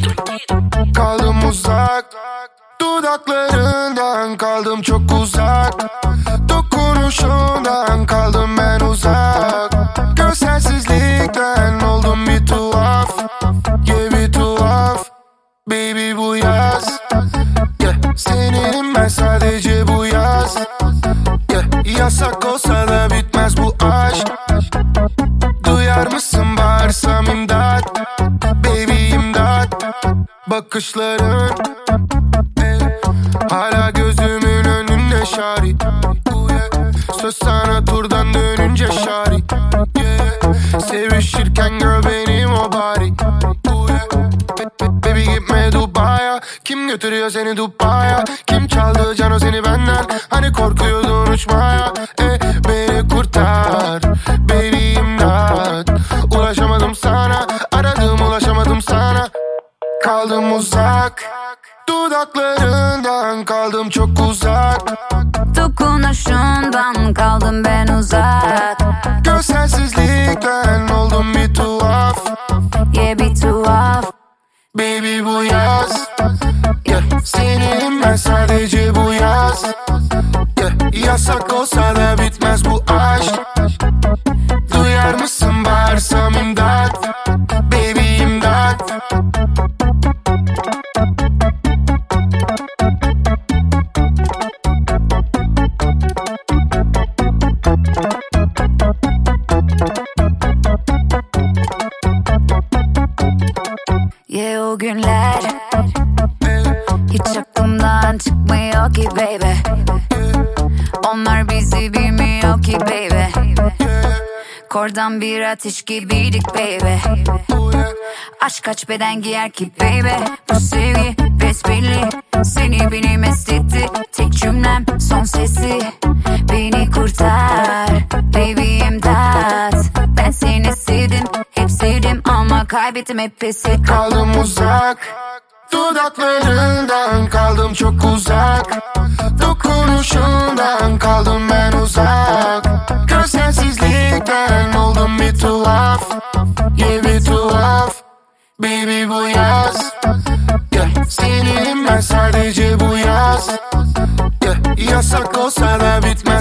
Kaldım uzak, dudaklarından kaldım çok uzak. Dokunuşundan kaldım ben uzak. Görselsizlikten oldum bir tuhaf. Yeah, bir tuhaf. Baby bu yaz, yeah, seninim ben sadece bu yaz. Yeah, yasak olsa da bitmez bu aşk. Duyar mısın bağırsam imdat? Baby imdat. Bakışların hala gözümün önünde şari. Söz sana turdan dönünce şari. Sevişirken gör benim o bari. Baby gitme Dubai'ye. Kim götürüyor seni Dubai'ye? Kim çaldı cano seni benden? Hani korkuyordun uçmaya. Beni kurtar baby imdat. Ulaşamadım sana, aradım ulaşamadım sana. Kaldım uzak, dudaklarından kaldım çok uzak. Dokunuşundan kaldım ben uzak. Görselsizlikten oldum bir tuhaf. Yeah, bir tuhaf. Baby bu yaz, yeah, seninim ben sadece bu yaz. Yeah, yasak olsa da bitmez bu aşk. Duyar mısın bağırsam imdat? Baby imdat. Yeah, o günler hiç aklımdan çıkmıyor ki baby. Onlar bizi bilmiyor ki baby. Kordan bir ateş gibiydik baby. Aşk kaç beden giyer ki baby. Bu sevgi besbelli, seni beni mest etti. Tek cümlem son sesi. Beni kurtar baby imdat. Ben seni sevdim, hep sevdim ama kaybettim hep pes ettim. Kaldım uzak, dudaklarından kaldım çok uzak. Dokunuşundan kaldım ben uzak. Görselsizlikten oldum bir tuhaf. Yeah, bir tuhaf. Baby bu yaz, yeah, seninim ben sadece bu yaz. Yeah, yasak olsa da bitmez